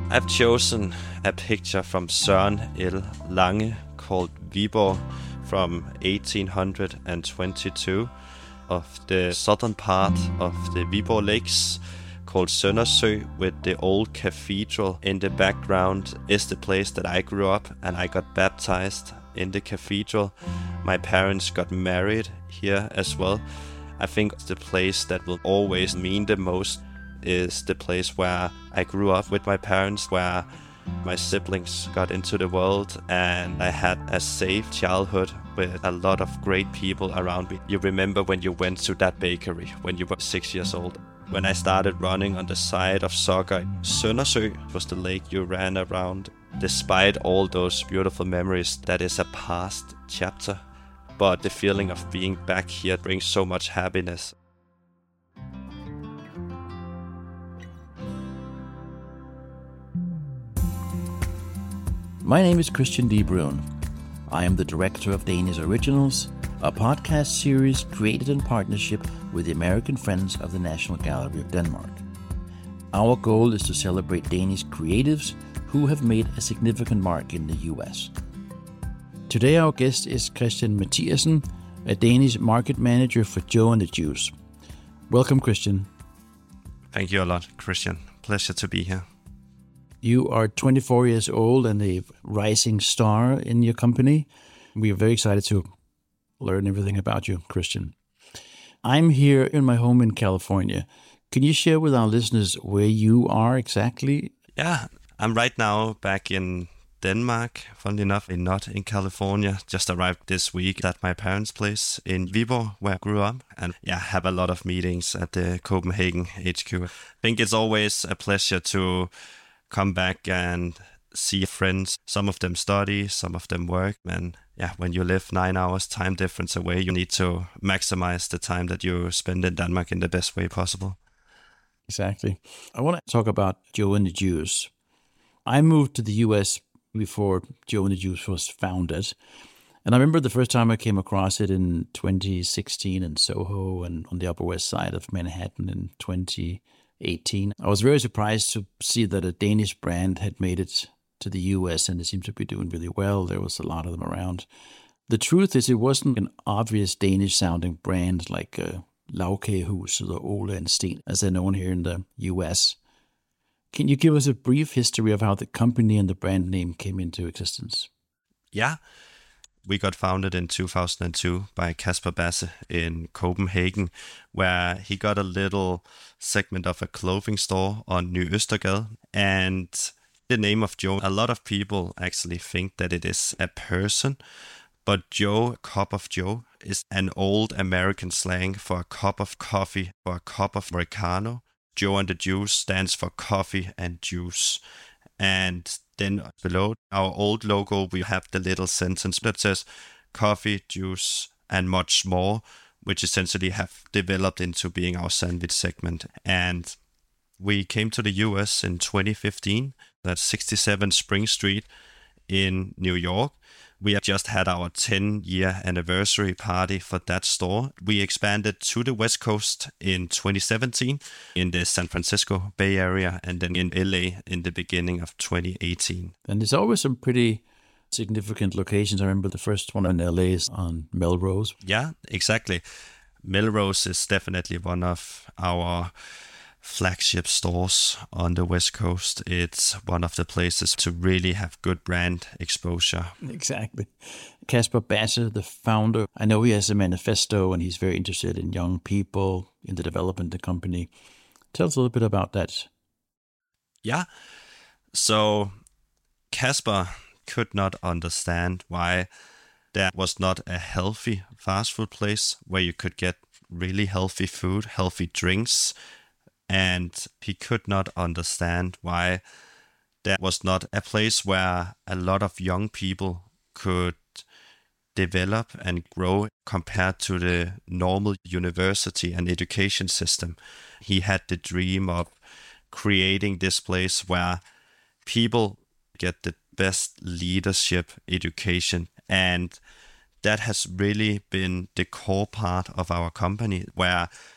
I've chosen a picture from Søren L. Lange called Viborg from 1822 of the southern part of the Viborg Lakes called Søndersø, with the old cathedral in the background. Is the place that I grew up, and I got baptized in the cathedral. My parents got married here as well. I think the place that will always mean the most is the place where I grew up with my parents, where my siblings got into the world, and I had a safe childhood with a lot of great people around me. You remember when you went to that bakery when you were 6 years old? When I started running on the side of Sokøy, Søndersø was the lake you ran around. Despite all those beautiful memories, that is a past chapter. But the feeling of being back here brings so much happiness. My name is Christian D. Brun. I am the director of Danish Originals, a podcast series created in partnership with the American Friends of the National Gallery of Denmark. Our goal is to celebrate Danish creatives who have made a significant mark in the US. Today our guest is Christian Mathiasen, a Danish market manager for Joe and the Juice. Welcome, Christian. Thank you a lot, Christian. Pleasure to be here. You are 24 years old and a rising star in your company. We are very excited to learn everything about you, Christian. I'm here in my home in California. Can you share with our listeners where you are exactly? Yeah, I'm right now back in Denmark. Funnily enough, not in California. Just arrived this week at my parents' place in Viborg, where I grew up. And have a lot of meetings at the Copenhagen HQ. I think it's always a pleasure to come back and see friends. Some of them study, some of them work. And when you live 9 hours time difference away, you need to maximize the time that you spend in Denmark in the best way possible. Exactly. I want to talk about Joe and the Juice. I moved to the US before Joe and the Juice was founded. And I remember the first time I came across it in 2016 in Soho and on the Upper West Side of Manhattan in 2018. I was very surprised to see that a Danish brand had made it to the US, and they seemed to be doing really well. There was a lot of them around. The truth is, it wasn't an obvious Danish-sounding brand like Lagkagehuset or Ole and Steen, as they're known here in the US. Can you give us a brief history of how the company and the brand name came into existence? Yeah. We got founded in 2002 by Kasper Basse in Copenhagen, where he got a little segment of a clothing store on Ny Østergade. And the name of Joe, a lot of people actually think that it is a person, but Joe, cup of Joe, is an old American slang for a cup of coffee or a cup of Americano. Joe and the Juice stands for coffee and juice. And then below our old logo, we have the little sentence that says coffee, juice, and much more, which essentially have developed into being our sandwich segment. And we came to the US in 2015, that's 67 Spring Street in New York. We have just had our 10-year anniversary party for that store. We expanded to the West Coast in 2017 in the San Francisco Bay Area, and then in LA in the beginning of 2018. And there's always some pretty significant locations. I remember the first one in LA is on Melrose. Yeah, exactly. Melrose is definitely one of our flagship stores on the West Coast. It's one of the places to really have good brand exposure. Exactly. Kasper Basse, the founder, I know he has a manifesto and he's very interested in young people, in the development of the company. Tell us a little bit about that. Yeah. So Kasper could not understand why there was not a healthy fast food place where you could get really healthy food, healthy drinks. And he could not understand why there was not a place where a lot of young people could develop and grow compared to the normal university and education system. He had the dream of creating this place where people get the best leadership education, and that has really been the core part of our company, where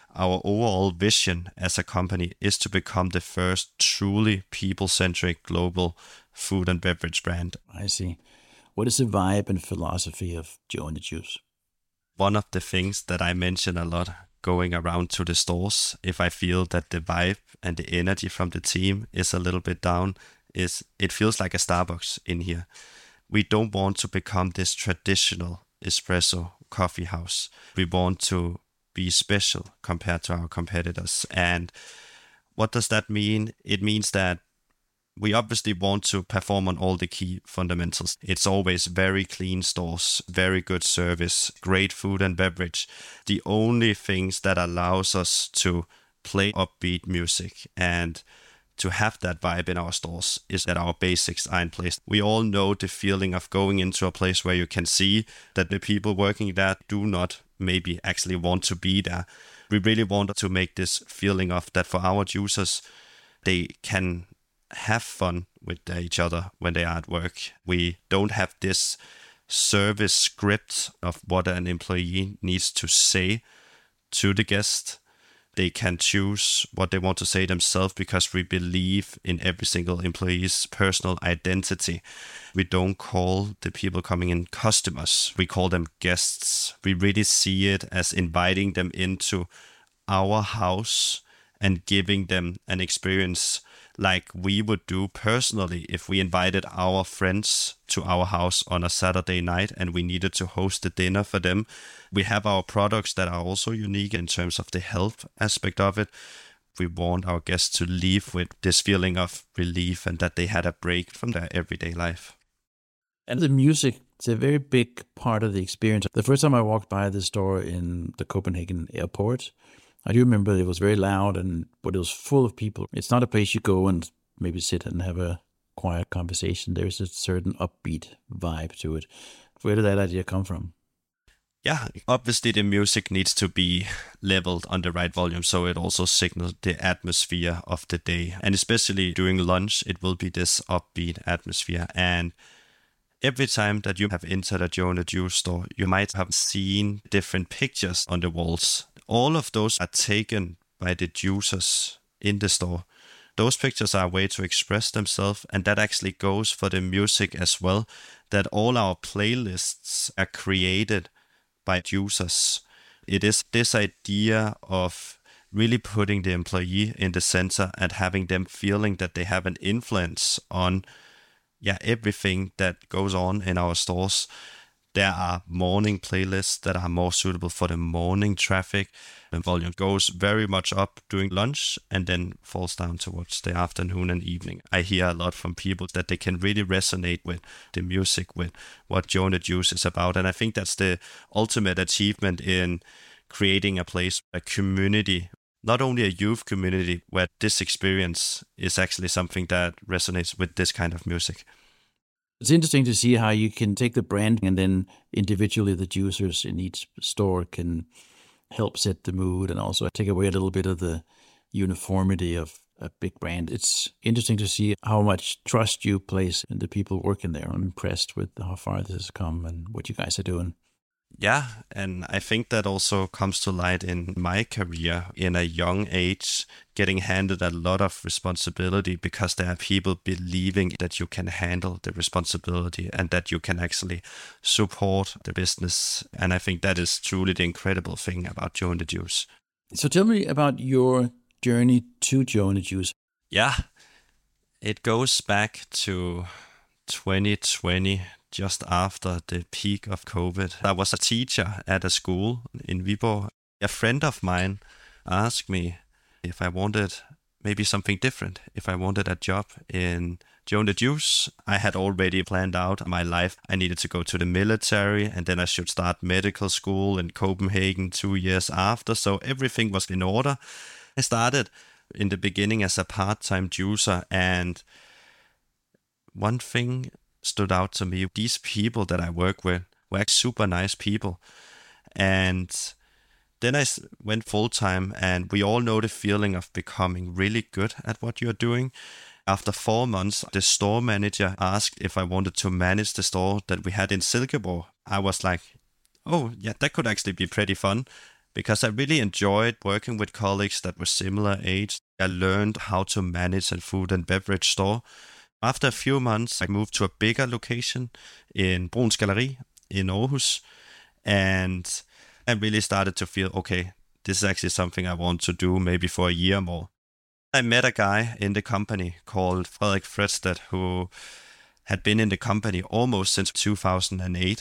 our overall vision as a company is to become the first truly people-centric global food and beverage brand. I see. What is the vibe and philosophy of Joe and the Juice? One of the things that I mention a lot going around to the stores, if I feel that the vibe and the energy from the team is a little bit down, is it feels like a Starbucks in here. We don't want to become this traditional espresso coffee house. We want to be special compared to our competitors. And what does that mean? It means that we obviously want to perform on all the key fundamentals. It's always very clean stores, very good service, great food and beverage. The only things that allows us to play upbeat music and to have that vibe in our stores is that our basics are in place. We all know the feeling of going into a place where you can see that the people working there do not maybe actually want to be there. We really want to make this feeling of that for our users, they can have fun with each other when they are at work. We don't have this service script of what an employee needs to say to the guest. They can choose what they want to say themselves because we believe in every single employee's personal identity. We don't call the people coming in customers. We call them guests. We really see it as inviting them into our house and giving them an experience like we would do personally if we invited our friends to our house on a Saturday night and we needed to host a dinner for them. We have our products that are also unique in terms of the health aspect of it. We want our guests to leave with this feeling of relief and that they had a break from their everyday life. And the music, it's a very big part of the experience. The first time I walked by the store in the Copenhagen airport, I do remember it was very loud, but it was full of people. It's not a place you go and maybe sit and have a quiet conversation. There's a certain upbeat vibe to it. Where did that idea come from? Yeah, obviously the music needs to be leveled on the right volume so it also signals the atmosphere of the day. And especially during lunch, it will be this upbeat atmosphere. And every time that you have entered a Joe and the Juice store, you might have seen different pictures on the walls. All of those are taken by the juicers in the store. Those pictures are a way to express themselves, and that actually goes for the music as well, that all our playlists are created by juicers. It is this idea of really putting the employee in the center and having them feeling that they have an influence on everything that goes on in our stores. There are morning playlists that are more suitable for the morning traffic. The volume goes very much up during lunch and then falls down towards the afternoon and evening. I hear a lot from people that they can really resonate with the music, with what Joe and the Juice is about. And I think that's the ultimate achievement in creating a place, a community, not only a youth community, where this experience is actually something that resonates with this kind of music. It's interesting to see how you can take the brand and then individually the juicers in each store can help set the mood and also take away a little bit of the uniformity of a big brand. It's interesting to see how much trust you place in the people working there. I'm impressed with how far this has come and what you guys are doing. Yeah, and I think that also comes to light in my career in a young age, getting handed a lot of responsibility because there are people believing that you can handle the responsibility and that you can actually support the business. And I think that is truly the incredible thing about Joe and the Juice. So tell me about your journey to Joe and the Juice. Yeah, it goes back to 2020. Just after the peak of COVID. I was a teacher at a school in Viborg. A friend of mine asked me if I wanted maybe something different, if I wanted a job in Joe and the Juice. I had already planned out my life. I needed to go to the military and then I should start medical school in Copenhagen 2 years after. So everything was in order. I started in the beginning as a part-time juicer, and one thing stood out to me. These people that I work with were super nice people. And then I went full-time, and we all know the feeling of becoming really good at what you're doing. After 4 months, the store manager asked if I wanted to manage the store that we had in Silkeborg. I was like, oh yeah, that could actually be pretty fun. because I really enjoyed working with colleagues that were similar age. I learned how to manage a food and beverage store. After a few months, I moved to a bigger location in Bruuns Galleri in Aarhus, and I really started to feel, okay, this is actually something I want to do maybe for a year more. I met a guy in the company called Frederik Fredstedt, who had been in the company almost since 2008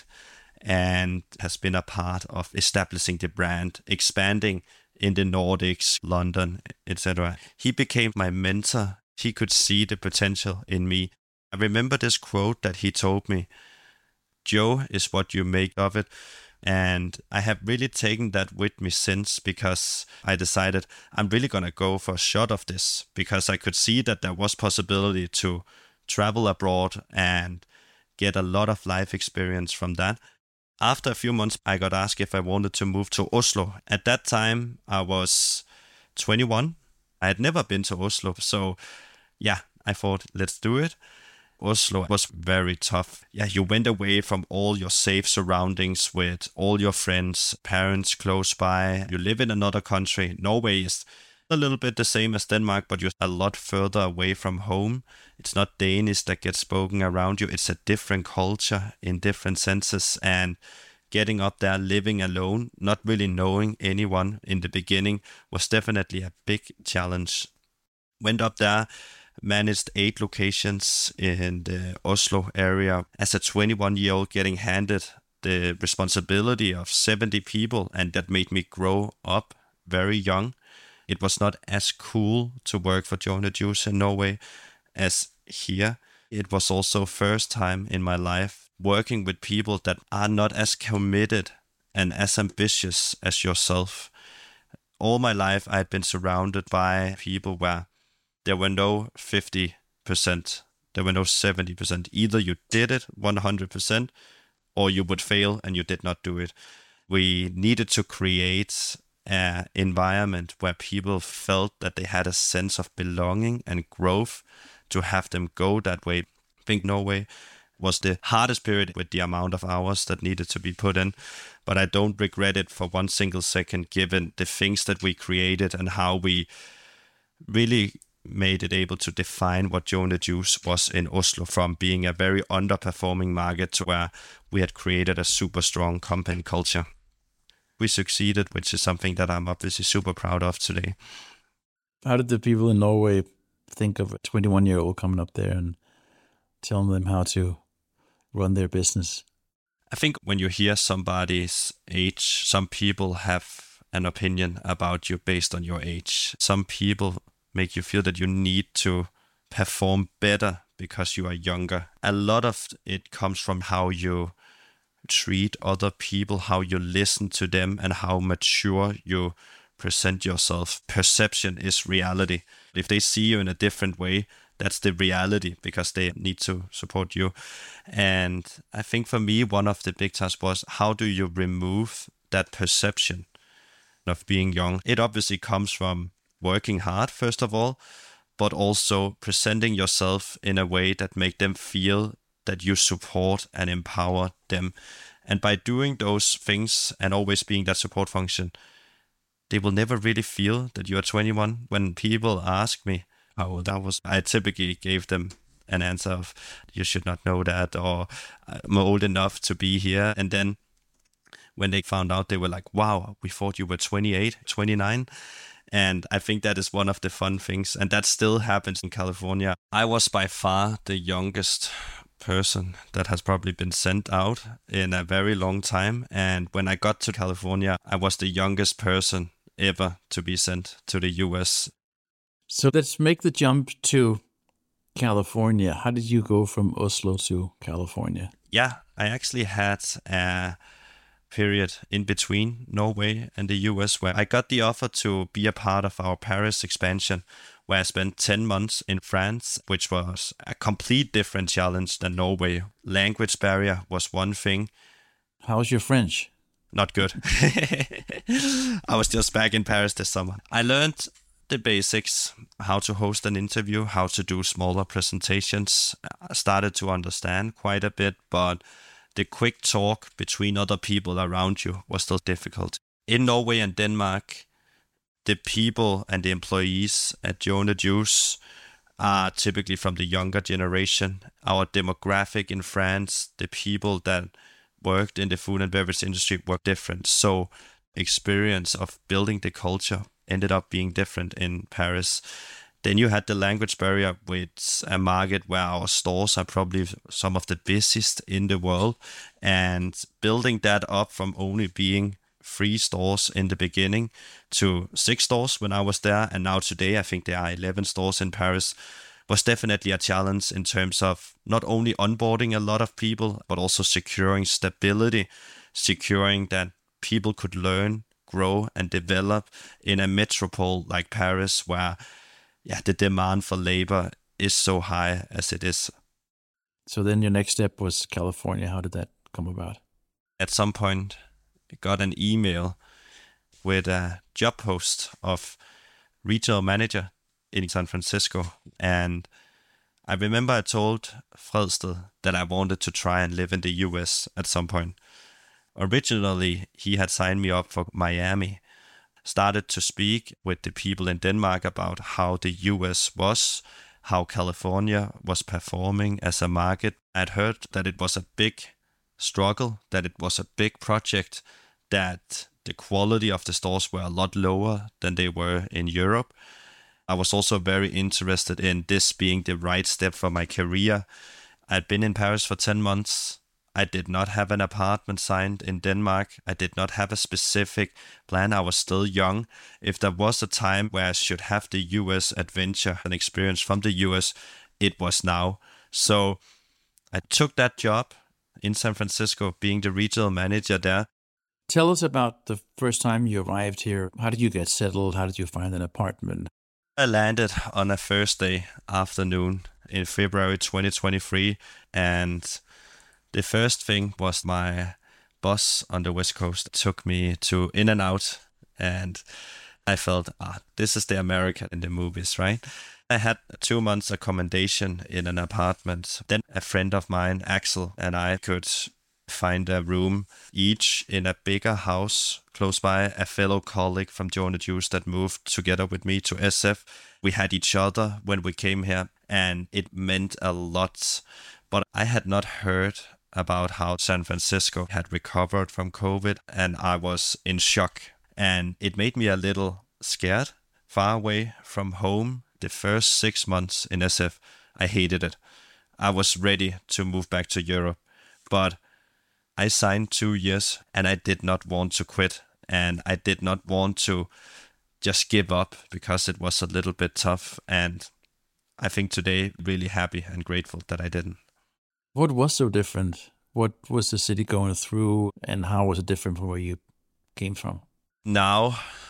and has been a part of establishing the brand, expanding in the Nordics, London, etc. He became my mentor. He could see the potential in me. I remember this quote that he told me, "Joe is what you make of it." And I have really taken that with me since, because I decided I'm really going to go for a shot of this, because I could see that there was possibility to travel abroad and get a lot of life experience from that. After a few months, I got asked if I wanted to move to Oslo. At that time, I was 21. I had never been to Oslo. So yeah, I thought, let's do it. Oslo was very tough. Yeah, you went away from all your safe surroundings with all your friends, parents close by. You live in another country. Norway is a little bit the same as Denmark, but you're a lot further away from home. It's not Danish that gets spoken around you. It's a different culture in different senses. And getting up there, living alone, not really knowing anyone in the beginning was definitely a big challenge. Went up there, managed 8 locations in the Oslo area. As a 21-year-old, getting handed the responsibility of 70 people, and that made me grow up very young. It was not as cool to work for Joe and the Juice in Norway as here. It was also first time in my life working with people that are not as committed and as ambitious as yourself. All my life, I had been surrounded by people where there were no 50%, there were no 70%. Either you did it 100% or you would fail and you did not do it. We needed to create an environment where people felt that they had a sense of belonging and growth to have them go that way. I think Norway was the hardest period with the amount of hours that needed to be put in, but I don't regret it for one single second, given the things that we created and how we really made it able to define what Joe and the Juice was in Oslo, from being a very underperforming market to where we had created a super strong company culture. We succeeded, which is something that I'm obviously super proud of today. How did the people in Norway think of a 21-year-old coming up there and telling them how to run their business? I think when you hear somebody's age, some people have an opinion about you based on your age. Some people make you feel that you need to perform better because you are younger. A lot of it comes from how you treat other people, how you listen to them, and how mature you present yourself. Perception is reality. If they see you in a different way, that's the reality, because they need to support you. And I think for me, one of the big tasks was, how do you remove that perception of being young? It obviously comes from working hard, first of all, but also presenting yourself in a way that make them feel that you support and empower them. And by doing those things and always being that support function, they will never really feel that you are 21. When people ask me how old I was, I typically gave them an answer of, you should not know that, or I'm old enough to be here. And then when they found out, they were like, wow, we thought you were 28, 29. And I think that is one of the fun things. And that still happens in California. I was by far the youngest person that has probably been sent out in a very long time. And when I got to California, I was the youngest person ever to be sent to the US. So let's make the jump to California. How did you go from Oslo to California? Yeah, I actually had a period in between Norway and the US where I got the offer to be a part of our Paris expansion, where I spent 10 months in France, which was a complete different challenge than Norway. Language barrier was one thing. How's your French? Not good. I was just back in Paris this summer. I learned the basics, how to host an interview, how to do smaller presentations. I started to understand quite a bit, but the quick talk between other people around you was still difficult. In Norway and Denmark, the people and the employees at Joe and the Juice are typically from the younger generation. Our demographic in France, the people that worked in the food and beverage industry were different. So experience of building the culture ended up being different in Paris. Then you had the language barrier with a market where our stores are probably some of the busiest in the world. And building that up from only being 3 stores in the beginning to 6 stores when I was there. And now today, I think there are 11 stores in Paris, was definitely a challenge in terms of not only onboarding a lot of people, but also securing stability, securing that people could learn, grow, and develop in a metropole like Paris, where the demand for labor is so high as it is. So then your next step was California. How did that come about? At some point, I got an email with a job post of regional manager in San Francisco. And I remember I told Fredsted that I wanted to try and live in the US at some point. Originally, he had signed me up for Miami, started to speak with the people in Denmark about how the US was, how California was performing as a market. I'd heard that it was a big struggle, that it was a big project, that the quality of the stores were a lot lower than they were in Europe. I was also very interested in this being the right step for my career. I'd been in Paris for 10 months. I did not have an apartment signed in Denmark. I did not have a specific plan. I was still young. If there was a time where I should have the US adventure and experience from the US, it was now. So I took that job in San Francisco, being the regional manager there. Tell us about the first time you arrived here. How did you get settled? How did you find an apartment? I landed on a Thursday afternoon in February 2023, and the first thing was my boss on the West Coast took me to In-N-Out, and I felt, this is the America in the movies, right? I had 2 months accommodation in an apartment. Then a friend of mine, Axel, and I could find a room each in a bigger house close by. A fellow colleague from Joe and the Juice that moved together with me to SF. We had each other when we came here, and it meant a lot. But I had not heard about how San Francisco had recovered from COVID, and I was in shock. And it made me a little scared, far away from home. The first 6 months in SF, I hated it. I was ready to move back to Europe, but I signed 2 years and I did not want to quit, and I did not want to just give up because it was a little bit tough. And I think today really happy and grateful that I didn't. What was so different? What was the city going through, and how was it different from where you came from? Now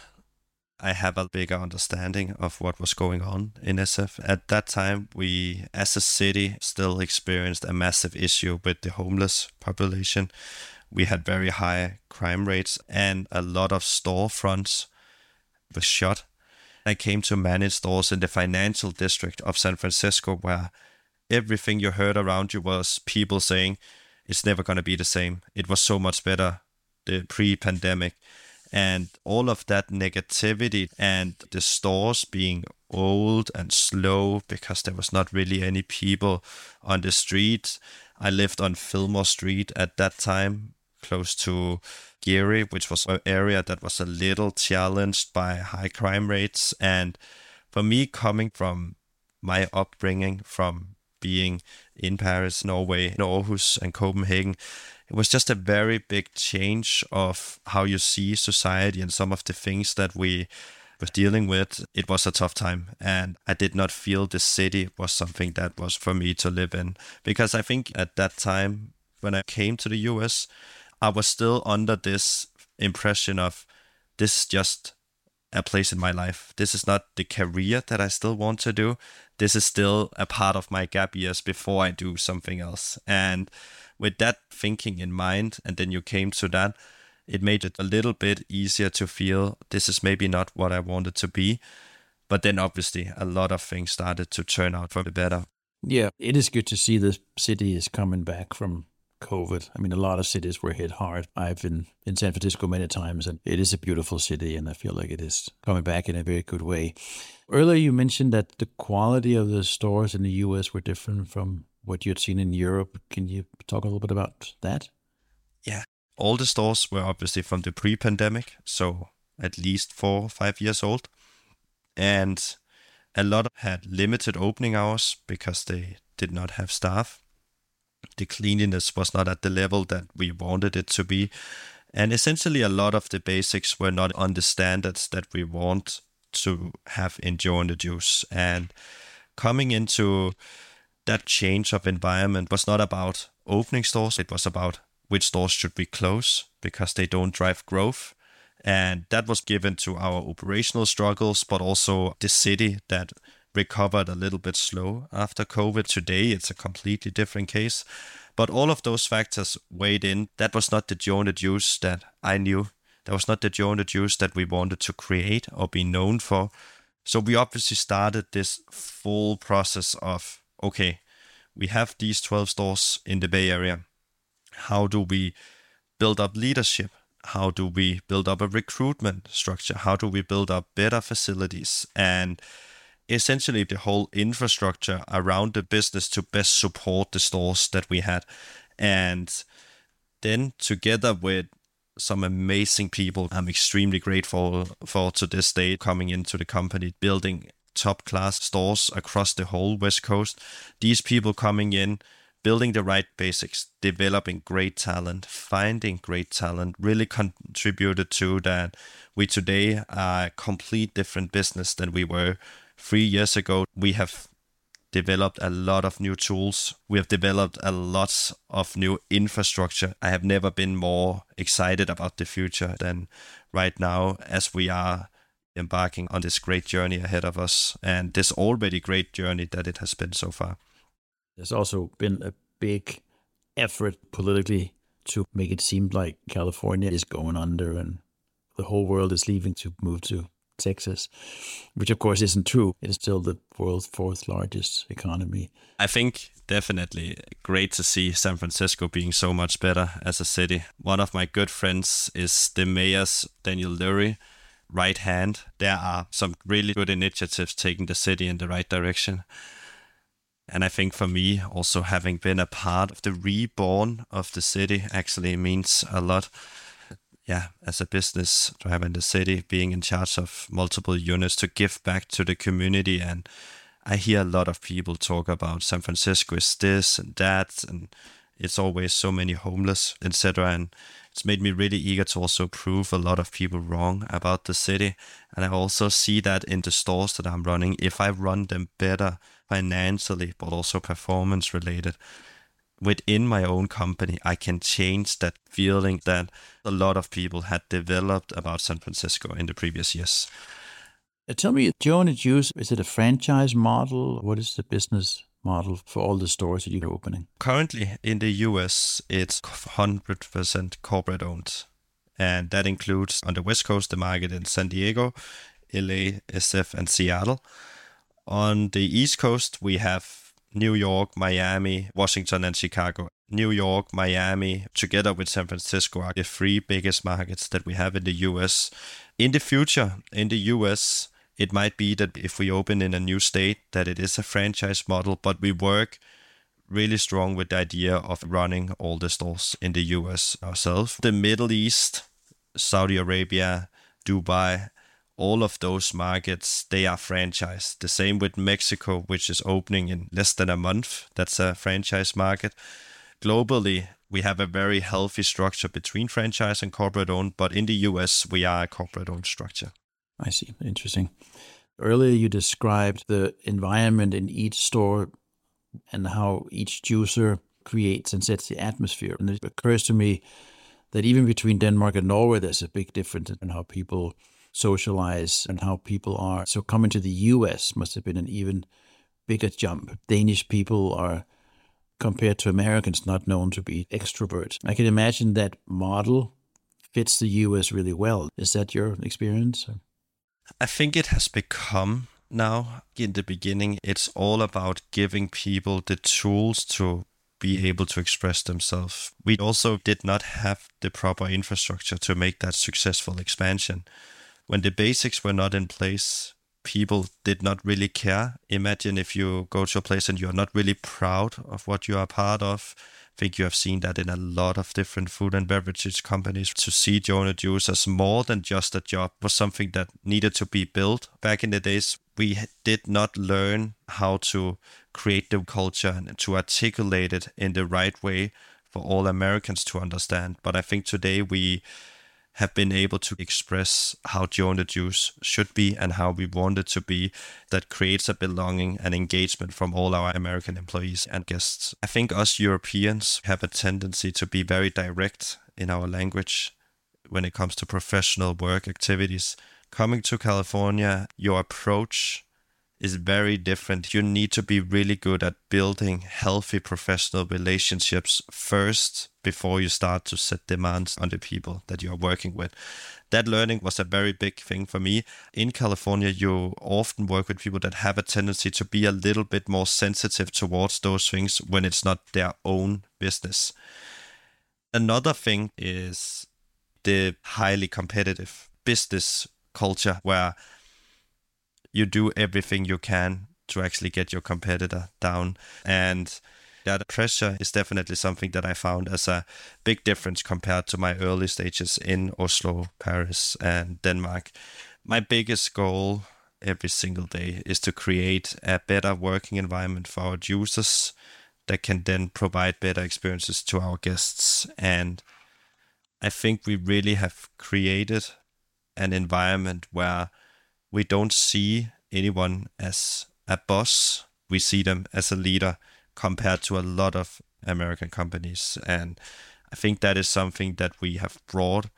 I have a bigger understanding of what was going on in SF. At that time, we, as a city, still experienced a massive issue with the homeless population. We had very high crime rates, and a lot of storefronts were shut. I came to manage stores in the financial district of San Francisco, where everything you heard around you was people saying, it's never going to be the same. It was so much better the pre-pandemic. And all of that negativity and the stores being old and slow because there was not really any people on the street. I lived on Fillmore Street at that time, close to Geary, which was an area that was a little challenged by high crime rates. And for me, coming from my upbringing, from being in Paris, Norway, Aarhus, and Copenhagen, it was just a very big change of how you see society and some of the things that we were dealing with. It was a tough time, and I did not feel the city was something that was for me to live in. Because I think at that time, when I came to the US, I was still under this impression of this is just a place in my life. This is not the career that I still want to do. This is still a part of my gap years before I do something else. And with that thinking in mind, and then you came to that, it made it a little bit easier to feel this is maybe not what I wanted to be. But then obviously a lot of things started to turn out for the better. Yeah, it is good to see the city is coming back from COVID. I mean, a lot of cities were hit hard. I've been in San Francisco many times, and it is a beautiful city, and I feel like it is coming back in a very good way. Earlier, you mentioned that the quality of the stores in the US were different from what you had seen in Europe. Can you talk a little bit about that? Yeah. All the stores were obviously from the pre-pandemic, so at least 4 or 5 years old. And a lot had limited opening hours because they did not have staff. The cleanliness was not at the level that we wanted it to be. And essentially, a lot of the basics were not on the standards that we want to have in Joe and the Juice. And coming into that change of environment was not about opening stores. It was about which stores should we close because they don't drive growth. And that was given to our operational struggles, but also the city that recovered a little bit slow after COVID. Today, it's a completely different case. But all of those factors weighed in. That was not the Joe and the Juice that I knew. That was not the Joe and the Juice that we wanted to create or be known for. So we obviously started this full process of, okay, we have these 12 stores in the Bay Area. How do we build up leadership? How do we build up a recruitment structure? How do we build up better facilities? And essentially the whole infrastructure around the business to best support the stores that we had. And then together with some amazing people I'm extremely grateful for to this day coming into the company, building top-class stores across the whole West Coast. These people coming in, building the right basics, developing great talent, finding great talent, really contributed to that we today are a complete different business than we were 3 years ago. We have developed a lot of new tools. We have developed a lot of new infrastructure. I have never been more excited about the future than right now as we are embarking on this great journey ahead of us and this already great journey that it has been so far. There's also been a big effort politically to make it seem like California is going under and the whole world is leaving to move to Texas, which of course isn't true. It is still the world's 4th largest economy. I think definitely great to see San Francisco being so much better as a city. One of my good friends is the mayor's Daniel Lurie right hand. There are some really good initiatives taking the city in the right direction. And I think for me, also having been a part of the reborn of the city actually means a lot. Yeah, as a business driver in the city, being in charge of multiple units to give back to the community. And I hear a lot of people talk about San Francisco is this and that, and it's always so many homeless, etc. And it's made me really eager to also prove a lot of people wrong about the city. And I also see that in the stores that I'm running. If I run them better financially, but also performance related, within my own company, I can change that feeling that a lot of people had developed about San Francisco in the previous years. Tell me, Joe and the Juice, is it a franchise model? What is the business model for all the stores that you're opening? Currently in the US, it's 100% corporate owned. And that includes on the West Coast, the market in San Diego, LA, SF, and Seattle. On the East Coast, we have New York, Miami, Washington, and Chicago. New York, Miami, together with San Francisco, are the 3 biggest markets that we have in the US. In the future, in the US, it might be that if we open in a new state, that it is a franchise model, but we work really strong with the idea of running all the stores in the US ourselves. The Middle East, Saudi Arabia, Dubai, all of those markets, they are franchised. The same with Mexico, which is opening in less than a month. That's a franchise market. Globally, we have a very healthy structure between franchise and corporate owned, but in the US, we are a corporate owned structure. I see. Interesting. Earlier, you described the environment in each store and how each juicer creates and sets the atmosphere. And it occurs to me that even between Denmark and Norway, there's a big difference in how people socialize and how people are. So coming to the US must have been an even bigger jump. Danish people are, compared to Americans, not known to be extroverts. I can imagine that model fits the US really well. Is that your experience? I think it has become now. In the beginning, it's all about giving people the tools to be able to express themselves. We also did not have the proper infrastructure to make that successful expansion. When the basics were not in place, people did not really care. Imagine if you go to a place and you're not really proud of what you are part of. I think you have seen that in a lot of different food and beverages companies. To see Joe and the Juice as more than just a job was something that needed to be built. Back in the days, we did not learn how to create the culture and to articulate it in the right way for all Americans to understand. But I think today we have been able to express how Joe and the Juice should be and how we want it to be. That creates a belonging and engagement from all our American employees and guests. I think us Europeans have a tendency to be very direct in our language when it comes to professional work activities. Coming to California, your approach is very different. You need to be really good at building healthy professional relationships first before you start to set demands on the people that you're working with. That learning was a very big thing for me. In California, you often work with people that have a tendency to be a little bit more sensitive towards those things when it's not their own business. Another thing is the highly competitive business culture where you do everything you can to actually get your competitor down. And that pressure is definitely something that I found as a big difference compared to my early stages in Oslo, Paris, and Denmark. My biggest goal every single day is to create a better working environment for our users that can then provide better experiences to our guests. And I think we really have created an environment where we don't see anyone as a boss. We see them as a leader compared to a lot of American companies. And I think that is something that we have brought,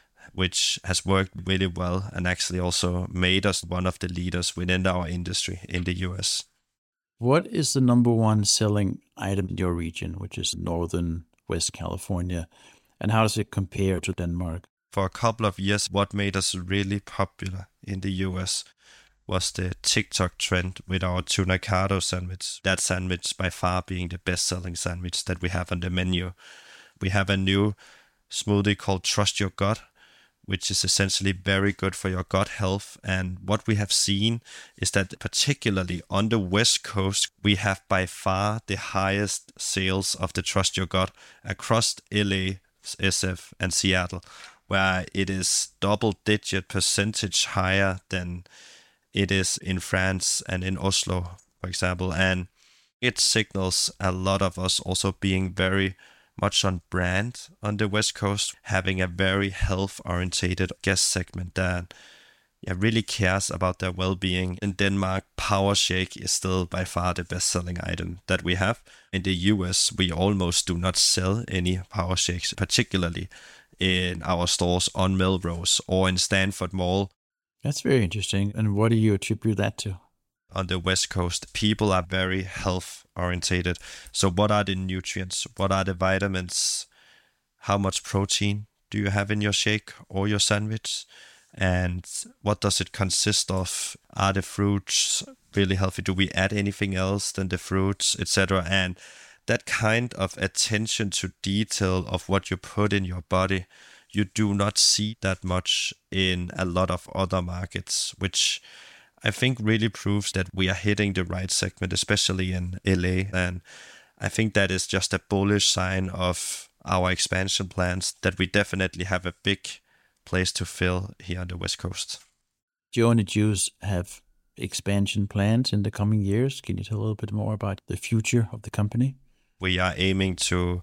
which has worked really well and actually also made us one of the leaders within our industry in the US. What is the number one selling item in your region, which is Northern West California, and how does it compare to Denmark? For a couple of years, what made us really popular in the US was the TikTok trend with our tuna cardo sandwich. That sandwich by far being the best-selling sandwich that we have on the menu. We have a new smoothie called Trust Your Gut, which is essentially very good for your gut health. And what we have seen is that particularly on the West Coast, we have by far the highest sales of the Trust Your Gut across LA, SF, and Seattle, where it is double-digit percentage higher than it is in France and in Oslo, for example. And it signals a lot of us also being very much on brand on the West Coast, having a very health-orientated guest segment that really cares about their well-being. In Denmark, Power Shake is still by far the best-selling item that we have. In the US, we almost do not sell any Power Shakes, particularly in our stores on Melrose or in Stanford Mall. That's very interesting. And what do you attribute that to? On the West Coast, people are very health orientated. So what are the nutrients? What are the vitamins? How much protein do you have in your shake or your sandwich? And what does it consist of? Are the fruits really healthy? Do we add anything else than the fruits, etc.? And that kind of attention to detail of what you put in your body, you do not see that much in a lot of other markets, which I think really proves that we are hitting the right segment, especially in LA. And I think that is just a bullish sign of our expansion plans, that we definitely have a big place to fill here on the West Coast. Joe and the Juice have expansion plans in the coming years. Can you tell a little bit more about the future of the company? We are aiming to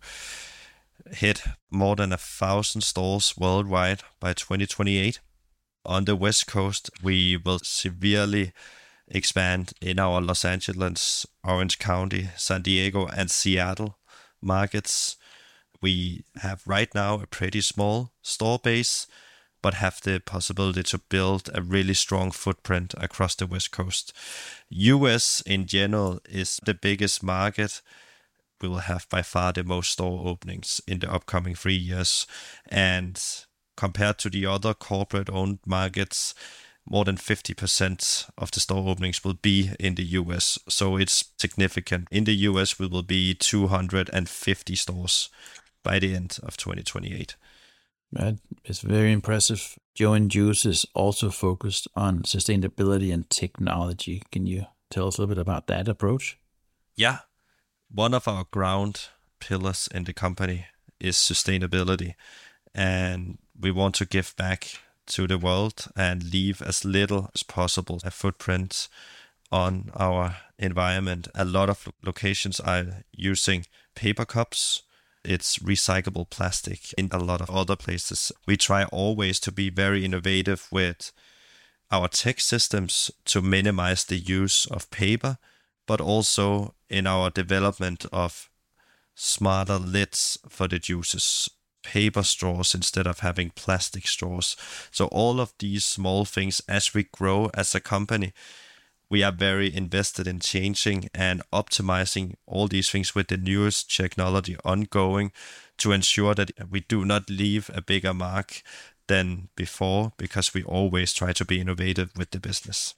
hit more than 1,000 stores worldwide by 2028. On the West Coast, we will severely expand in our Los Angeles, Orange County, San Diego, and Seattle markets. We have right now a pretty small store base, but have the possibility to build a really strong footprint across the West Coast. US in general is the biggest market. We will have by far the most store openings in the upcoming 3 years. And compared to the other corporate-owned markets, more than 50% of the store openings will be in the US. So it's significant. In the US, we will be 250 stores by the end of 2028. That is very impressive. Joe and Juice is also focused on sustainability and technology. Can you tell us a little bit about that approach? Yeah. One of our ground pillars in the company is sustainability. And we want to give back to the world and leave as little as possible a footprint on our environment. A lot of locations are using paper cups. It's recyclable plastic. In a lot of other places, we try always to be very innovative with our tech systems to minimize the use of paper, but also in our development of smarter lids for the juices, paper straws instead of having plastic straws. So all of these small things, as we grow as a company, we are very invested in changing and optimizing all these things with the newest technology ongoing to ensure that we do not leave a bigger mark than before, because we always try to be innovative with the business.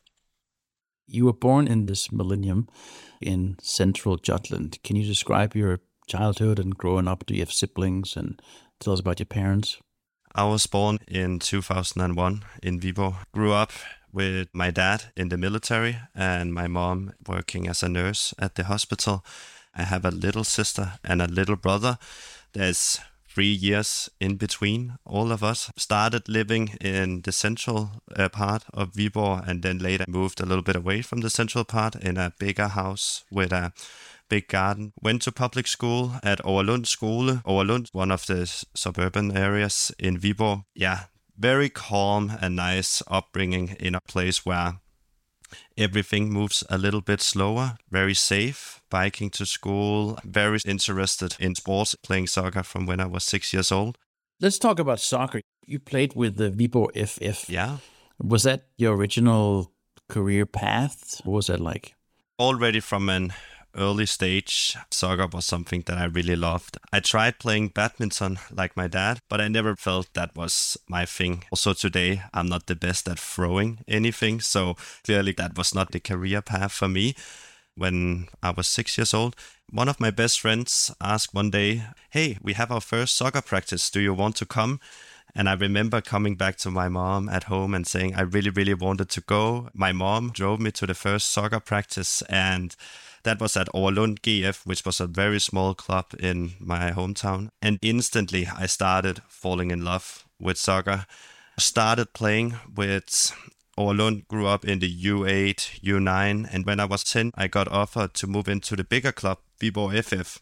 You were born in this millennium in central Jutland. Can you describe your childhood and growing up? Do you have siblings? And tell us about your parents. I was born in 2001 in Viborg. Grew up with my dad in the military and my mom working as a nurse at the hospital. I have a little sister and a little brother. There's 3 years in between all of us. Started living in the central part of Viborg, and then later moved a little bit away from the central part in a bigger house with a big garden. Went to public school at Overlund Skole. Overlund, one of the suburban areas in Viborg. Yeah, very calm and nice upbringing in a place where everything moves a little bit slower, very safe, biking to school, very interested in sports, playing soccer from when I was 6 years old. Let's talk about soccer. You played with the Viborg FF. Yeah. Was that your original career path? What was that like? Already from an early stage, soccer was something that I really loved. I tried playing badminton like my dad, but I never felt that was my thing. Also today, I'm not the best at throwing anything, so clearly that was not the career path for me. When I was 6 years old, one of my best friends asked one day, "Hey, we have our first soccer practice. Do you want to come?" And I remember coming back to my mom at home and saying I really, really wanted to go. My mom drove me to the first soccer practice, and that was at Overlund GF, which was a very small club in my hometown. And instantly I started falling in love with soccer. Started playing with Overlund, grew up in the U8, U9. And when I was 10, I got offered to move into the bigger club, Viborg FF.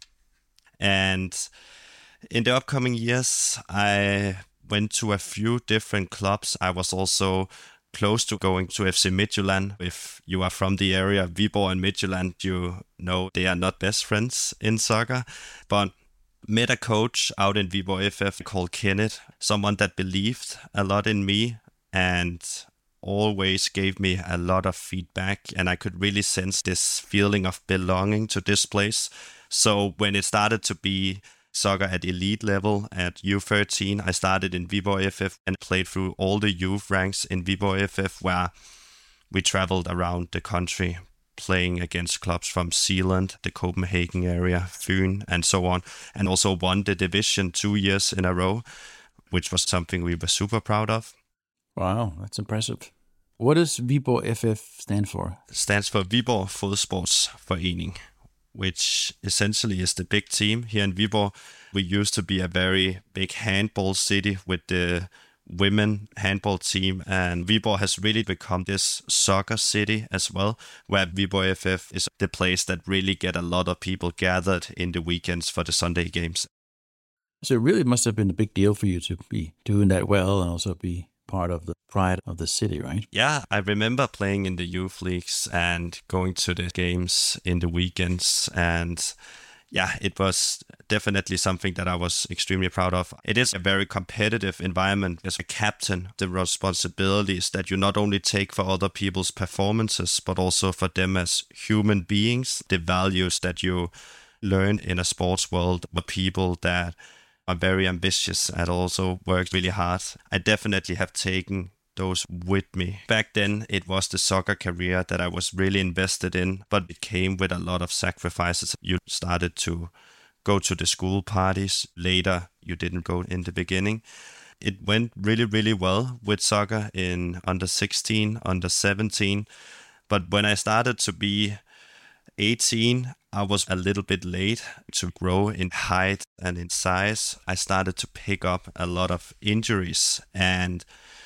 And in the upcoming years, I went to a few different clubs. I was also close to going to FC Midtjylland. If you are from the area, Viborg and Midtjylland, you know they are not best friends in soccer. But met a coach out in Viborg FF called Kenneth, someone that believed a lot in me and always gave me a lot of feedback. And I could really sense this feeling of belonging to this place. So when it started to be soccer at elite level at U13, I started in Viborg FF and played through all the youth ranks in Viborg FF, where we traveled around the country playing against clubs from Zealand, the Copenhagen area, Fyn, and so on, and also won the division 2 years in a row, which was something we were super proud of. Wow, that's impressive. What does Viborg FF stand for? It stands for Viborg Fodsportsforening, which essentially is the big team here in Viborg. We used to be a very big handball city with the women handball team, and Viborg has really become this soccer city as well, where Viborg FF is the place that really get a lot of people gathered in the weekends for the Sunday games. So it really must have been a big deal for you to be doing that well and also be part of the pride of the city, right? Yeah, I remember playing in the youth leagues and going to the games in the weekends, and yeah, it was definitely something that I was extremely proud of. It is a very competitive environment. As a captain, the responsibilities that you not only take for other people's performances, but also for them as human beings, the values that you learn in a sports world with people that are very ambitious and also work really hard. I definitely have taken those with me. Back then, it was the soccer career that I was really invested in, but it came with a lot of sacrifices. You started to go to the school parties. Later, you didn't go in the beginning. It went really, really well with soccer in under 16, under 17. But when I started to be 18, I was a little bit late to grow in height and in size. I started to pick up a lot of injuries, and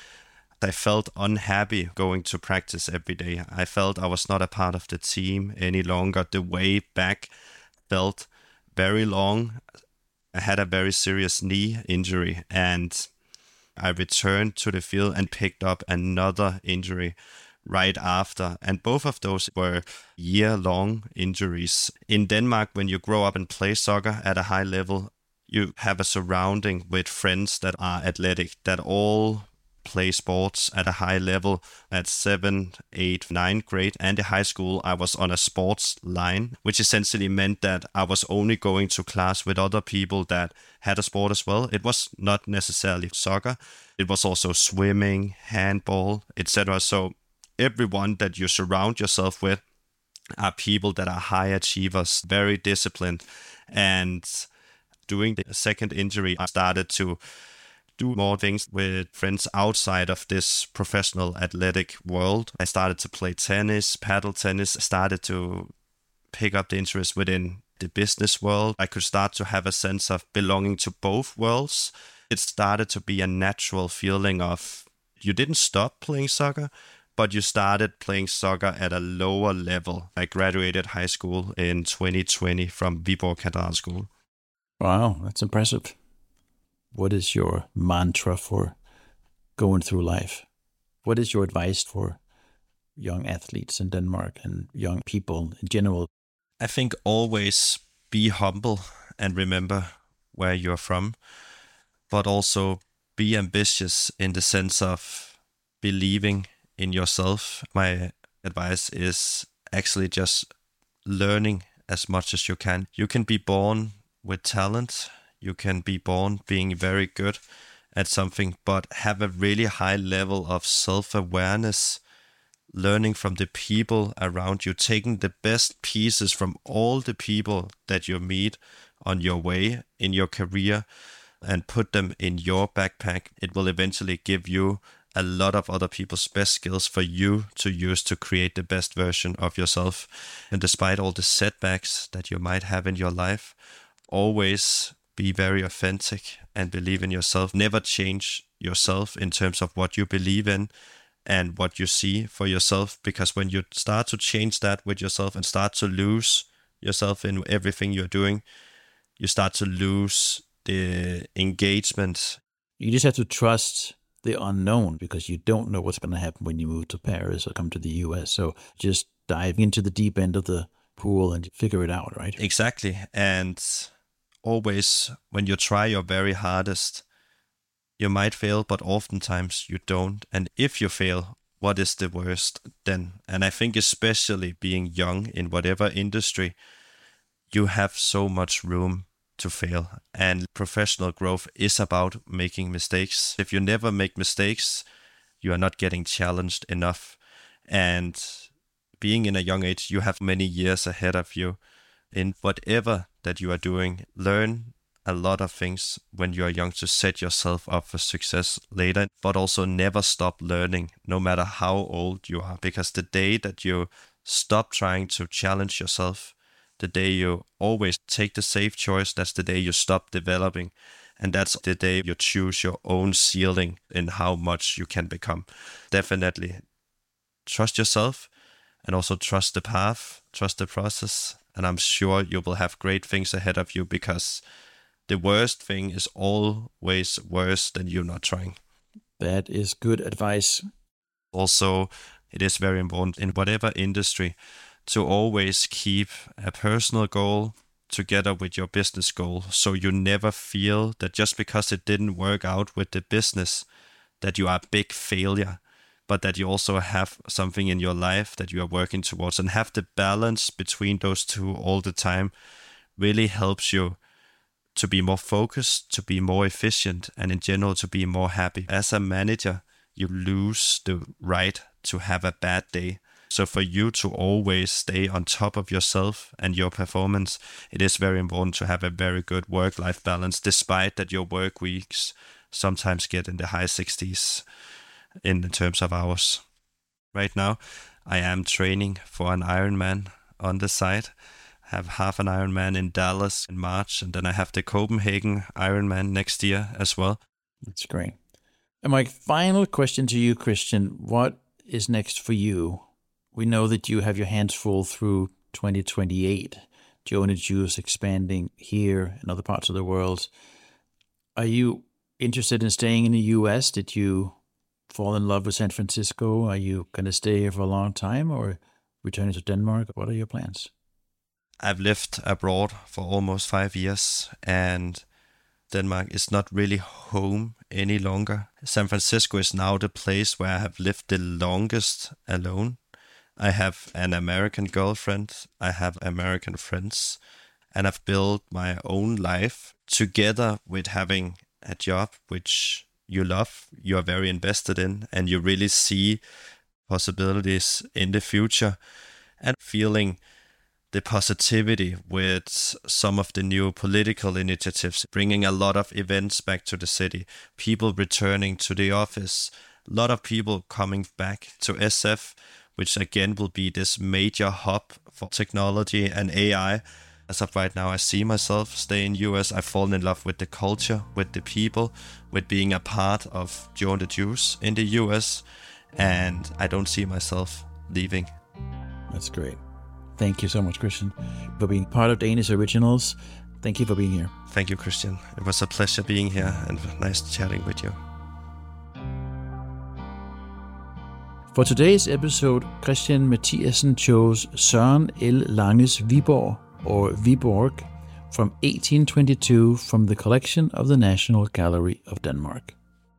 I felt unhappy going to practice every day. I felt I was not a part of the team any longer. The way back felt very long. I had a very serious knee injury, and I returned to the field and picked up another injury right after. And both of those were year-long injuries. In Denmark, when you grow up and play soccer at a high level, you have a surrounding with friends that are athletic, that all play sports at a high level. At 7, 8, 9 grade and in high school, I was on a sports line, which essentially meant that I was only going to class with other people that had a sport as well. It was not necessarily soccer. It was also swimming, handball, etc. So everyone that you surround yourself with are people that are high achievers, very disciplined. And during the second injury, I started to do more things with friends outside of this professional athletic world. I started to play tennis, paddle tennis, started to pick up the interest within the business world. I could start to have a sense of belonging to both worlds. It started to be a natural feeling of you didn't stop playing soccer, but you started playing soccer at a lower level. I graduated high school in 2020 from Viborg Katedralskole. Wow, that's impressive. What is your mantra for going through life? What is your advice for young athletes in Denmark and young people in general? I think always be humble and remember where you're from, but also be ambitious in the sense of believing in yourself. My advice is actually just learning as much as you can. You can be born with talent. You can be born being very good at something, but have a really high level of self-awareness, learning from the people around you, taking the best pieces from all the people that you meet on your way in your career and put them in your backpack. It will eventually give you a lot of other people's best skills for you to use to create the best version of yourself. And despite all the setbacks that you might have in your life, always be very authentic and believe in yourself. Never change yourself in terms of what you believe in and what you see for yourself, because when you start to change that with yourself and start to lose yourself in everything you're doing, you start to lose the engagement. You just have to trust the unknown because you don't know what's going to happen when you move to Paris or come to the US. So just dive into the deep end of the pool and figure it out, right? Exactly. And always, when you try your very hardest, you might fail, but oftentimes you don't. And if you fail, what is the worst then? And I think especially being young in whatever industry, you have so much room to fail. And professional growth is about making mistakes. If you never make mistakes, you are not getting challenged enough. And being in a young age, you have many years ahead of you. In whatever that you are doing, learn a lot of things when you are young to set yourself up for success later, but also never stop learning, no matter how old you are, because the day that you stop trying to challenge yourself, the day you always take the safe choice, that's the day you stop developing. And that's the day you choose your own ceiling in how much you can become. Definitely trust yourself and also trust the path, trust the process. And I'm sure you will have great things ahead of you, because the worst thing is always worse than you not trying. That is good advice. Also, it is very important in whatever industry to always keep a personal goal together with your business goal. So you never feel that just because it didn't work out with the business, that you are a big failure, but that you also have something in your life that you are working towards, and have the balance between those two all the time really helps you to be more focused, to be more efficient, and in general to be more happy. As a manager, you lose the right to have a bad day. So for you to always stay on top of yourself and your performance, it is very important to have a very good work-life balance, despite that your work weeks sometimes get in the high 60s in terms of hours. Right now, I am training for an Ironman on the side. I have half an Ironman in Dallas in March, and then I have the Copenhagen Ironman next year as well. That's great. And my final question to you, Christian, what is next for you? We know that you have your hands full through 2028. Joe and the Jews expanding here and other parts of the world. Are you interested in staying in the U.S.? Did you fall in love with San Francisco? Are you going to stay here for a long time or returning to Denmark? What are your plans? I've lived abroad for almost 5 years, and Denmark is not really home any longer. San Francisco is now the place where I have lived the longest alone. I have an American girlfriend, I have American friends, and I've built my own life together with having a job which you love, you are very invested in, and you really see possibilities in the future, and feeling the positivity with some of the new political initiatives, bringing a lot of events back to the city, people returning to the office, a lot of people coming back to SF, which again will be this major hub for technology and AI. As of right now, I see myself staying in US. I've fallen in love with the culture, with the people, with being a part of Joe and the Jews in the US, and I don't see myself leaving. That's great. Thank you so much, Christian, for being part of Danish Originals. Thank you for being here. Thank you, Christian. It was a pleasure being here and nice chatting with you. For today's episode, Christian Mathiasen chose Søren L. Langes Viborg, or Viborg, from 1822 from the collection of the National Gallery of Denmark.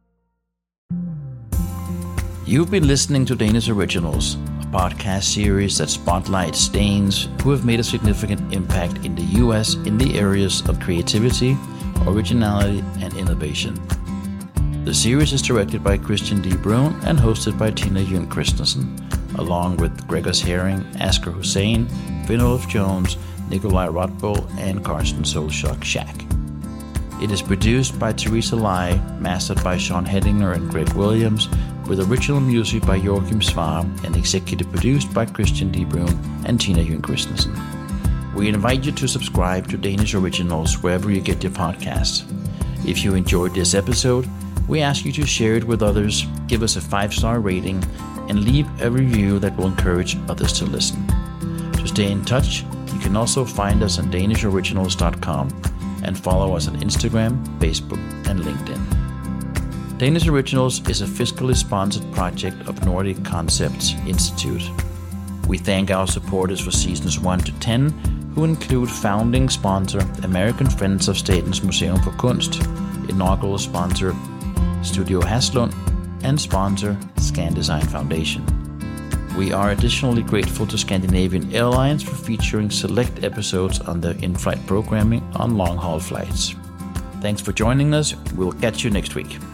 You've been listening to Danish Originals, a podcast series that spotlights Danes who have made a significant impact in the US in the areas of creativity, originality, and innovation. The series is directed by Christian D. Brun and hosted by Tina Jung Christensen, along with Gregers Herring, Asger Hussein, Finn-Oluf Jones, Nikolai Rotbull, and Carsten Solshock Shack. It is produced by Teresa Lai, mastered by Sean Hedinger and Greg Williams, with original music by Joachim Svar and executive produced by Christian D. Brun and Tina Jung Christensen. We invite you to subscribe to Danish Originals wherever you get your podcasts. If you enjoyed this episode, we ask you to share it with others, give us a 5-star rating, and leave a review that will encourage others to listen. To stay in touch, you can also find us on danishoriginals.com and follow us on Instagram, Facebook, and LinkedIn. Danish Originals is a fiscally sponsored project of Nordic Concepts Institute. We thank our supporters for seasons 1 to 10, who include founding sponsor American Friends of Statens Museum for Kunst, inaugural sponsor Studio Haslund, and sponsor ScanDesign Foundation. We are additionally grateful to Scandinavian Airlines for featuring select episodes on their in-flight programming on long-haul flights. Thanks for joining us. We'll catch you next week.